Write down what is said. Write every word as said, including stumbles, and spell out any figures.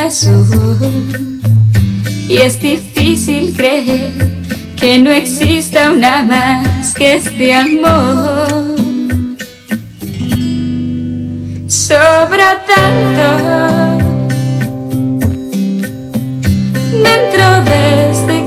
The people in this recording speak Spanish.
razón. Y es difícil creer que no exista una más que este amor. Sobra tanto